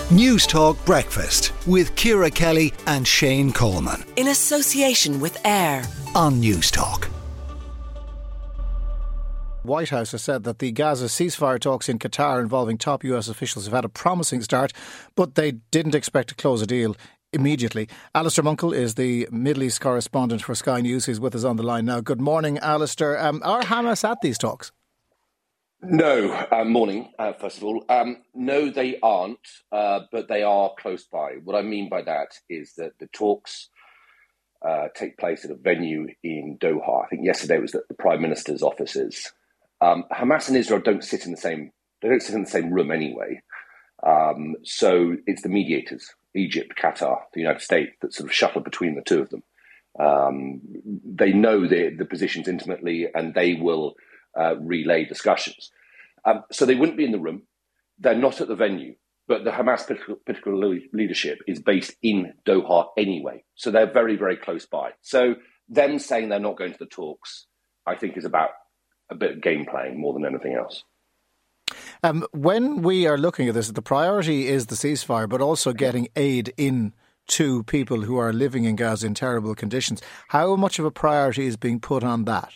News Talk Breakfast with Ciara Kelly and Shane Coleman. In association with AIR on News Talk. White House has said that the Gaza ceasefire talks in Qatar involving top US officials have had a promising start, but they didn't expect to close a deal immediately. Alistair Munkle is the Middle East correspondent for Sky News. He's with us on the line now. Good morning, Alistair. Are Hamas at these talks? No. Morning, first of all. No, they aren't, but they are close by. What I mean by that is that the talks take place at a venue in Doha. I think yesterday was at the Prime Minister's offices. Hamas and Israel don't sit in the same room anyway. So it's the mediators, Egypt, Qatar, the United States, that sort of shuttle between the two of them. They know the positions intimately, and they will relay discussions. So they wouldn't be in the room. They're not at the venue, but the Hamas political leadership is based in Doha anyway. So they're very, very close by. So them saying they're not going to the talks, I think, is about a bit of game playing more than anything else. When we are looking at this, the priority is the ceasefire, but also getting aid in to people who are living in Gaza in terrible conditions. How much of a priority is being put on that?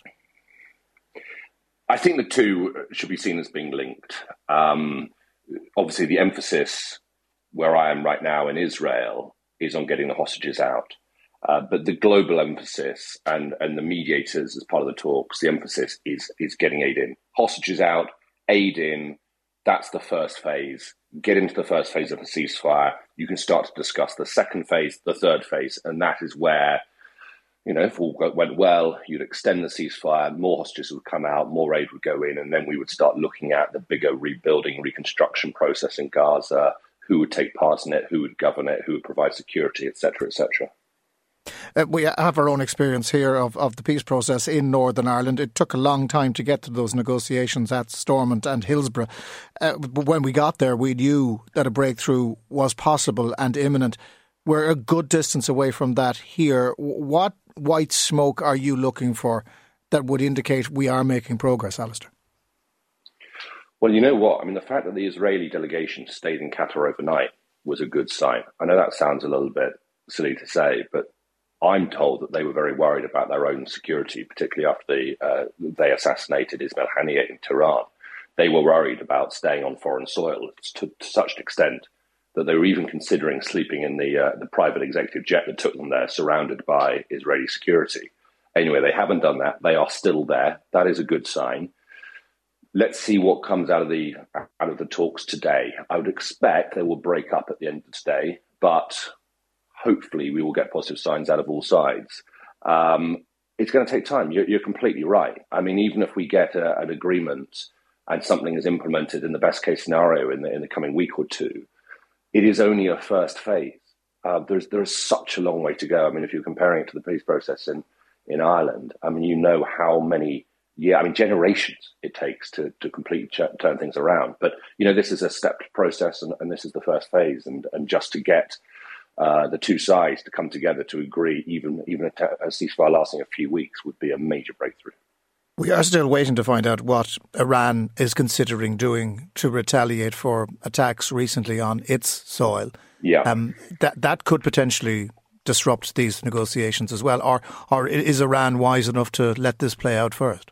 I think the two should be seen as being linked. Obviously, the emphasis where I am right now in Israel is on getting the hostages out. But the global emphasis and the mediators as part of the talks, the emphasis is getting aid in. Hostages out, aid in, that's the first phase. Get into the first phase of a ceasefire. You can start to discuss the second phase, the third phase, and that is where, if all went well, you'd extend the ceasefire, more hostages would come out, more aid would go in, and then we would start looking at the bigger rebuilding, reconstruction process in Gaza, who would take part in it, who would govern it, who would provide security, etc., etc. We have our own experience here of the peace process in Northern Ireland. It took a long time to get to those negotiations at Stormont and Hillsborough. But when we got there, we knew that a breakthrough was possible and imminent. We're a good distance away from that here. What white smoke are you looking for that would indicate we are making progress, Alistair? Well, you know what? I mean, the fact that the Israeli delegation stayed in Qatar overnight was a good sign. I know that sounds a little bit silly to say, but I'm told that they were very worried about their own security, particularly after they assassinated Ismail Haniyeh in Tehran. They were worried about staying on foreign soil to such an extent that they were even considering sleeping in the private executive jet that took them there, surrounded by Israeli security. Anyway, they haven't done that. They are still there. That is a good sign. Let's see what comes out of the talks today. I would expect they will break up at the end of today, but hopefully we will get positive signs out of all sides. It's going to take time. You're completely right. I mean, even if we get an agreement and something is implemented in the best case scenario in the coming week or two, it is only a first phase. There's such a long way to go. I mean, if you're comparing it to the peace process in Ireland, I mean, you know how many generations it takes to completely turn things around. But, this is a stepped process and this is the first phase. And just to get the two sides to come together to agree, even a ceasefire lasting a few weeks would be a major breakthrough. We are still waiting to find out what Iran is considering doing to retaliate for attacks recently on its soil. Yeah, that could potentially disrupt these negotiations as well. Or is Iran wise enough to let this play out first?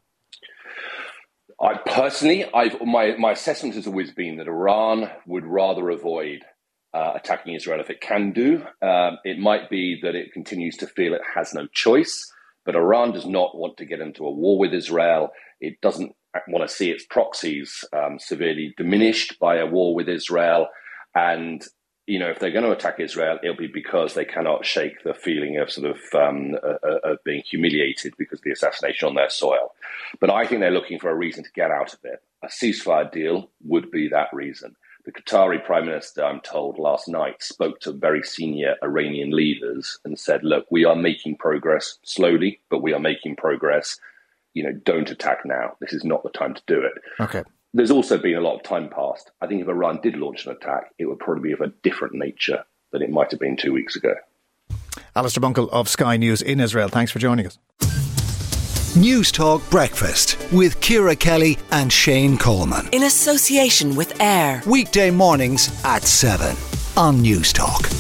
My assessment has always been that Iran would rather avoid attacking Israel if it can do. It might be that it continues to feel it has no choice. But Iran does not want to get into a war with Israel. It doesn't want to see its proxies severely diminished by a war with Israel. And, if they're going to attack Israel, it'll be because they cannot shake the feeling of of being humiliated because of the assassination on their soil. But I think they're looking for a reason to get out of it. A ceasefire deal would be that reason. The Qatari Prime Minister, I'm told, last night spoke to very senior Iranian leaders and said, look, we are making progress slowly, but we are making progress. Don't attack now. This is not the time to do it. Okay. There's also been a lot of time passed. I think if Iran did launch an attack, it would probably be of a different nature than it might have been 2 weeks ago. Alistair Munkle of Sky News in Israel. Thanks for joining us. News Talk Breakfast with Ciara Kelly and Shane Coleman. In association with AIR. Weekday mornings at 7. on News Talk.